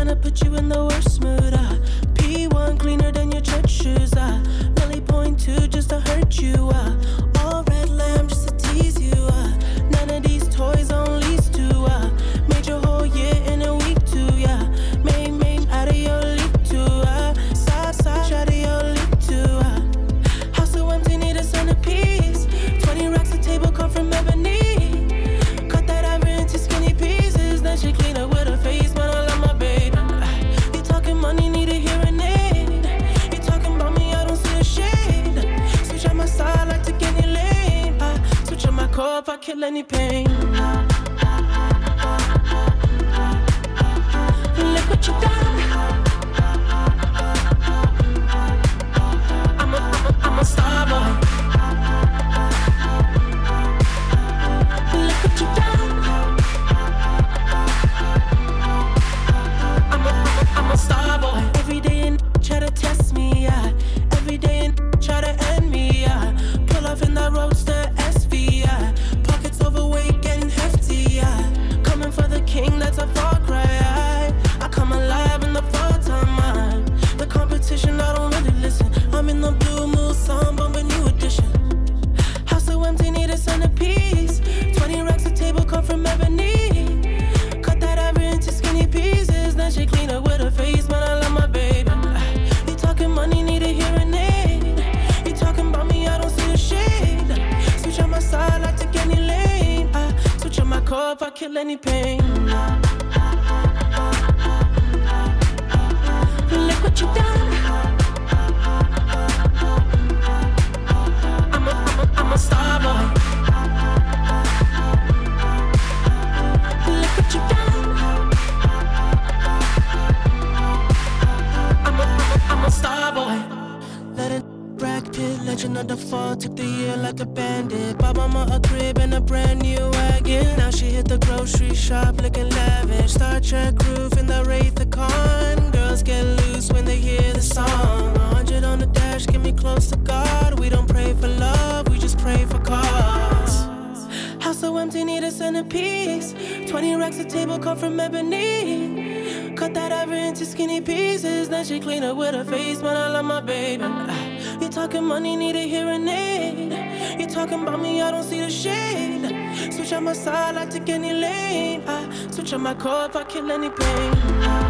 tryna put you in the worst mood. P1 cleaner than your church shoes. Really point two just to hurt you. All red lamb just to tease you. None of these toys on lease to. Made your whole year in a week too. Yeah, made out of your league too. Side out of your league too. House so empty, need a centerpiece. 20 racks a table come from ebony. Cut that ever into skinny pieces. Then she clean up with her face, man, I love my baby. You talking money, need a hearing aid. You talking about me, I don't see a shade. Switch on my side, like take any lane. Switch on my core if I kill any pain. Look what you done. I'm a star boy. Look what you done. I'm a star boy. Every day and try to test me, yeah. Every day and try to end me, yeah. Pull off in that roadster SV, yeah. Pockets overweight, getting hefty, yeah. Coming for the king, that's a far cry. I come alive in the fall time, man. The competition, I don't really listen. I'm in the blue mood, song, bumping new edition. House so empty, need a centerpiece. 20 racks a table come from ebony. Cut that ever into skinny pieces. Then she clean up with her face, man, I love my baby. You talking money, need a hearing aid. You talking about me, I don't see a shade. Switch on my side, I take any lane. Switch on my core if I kill any pain. Look what you done. I'm a star boy. Look what you done. I'm a star boy. Let it Brad Pitt, legend of the fall. Took the year like a bandit. Bought mama a crib and a brand new wagon. Now she hit the grocery shop looking lavish. Star Trek roof in the Wraith the Con. Girls get loose when they hear the song. 100 on the dash, get me close to God. We don't pray for love, we just pray for cause. House so empty, need a centerpiece. 20 racks a table come from ebony. Cut that ever into skinny pieces. Then she clean up with her face, man, I love my baby. You talking money, need a hearing aid. You talking about me, I don't see the shade. Switch on my side, I take any lane. Switch on my core if I kill any pain.